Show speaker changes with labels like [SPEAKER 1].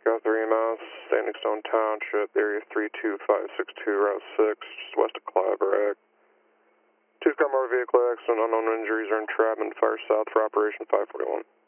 [SPEAKER 1] Echo 3 EMS, Standing Stone Township, area 32562, Route 6, just west of Claverack. Two-car motor vehicle accident, unknown injuries are in Trabant, fire south for Operation 541.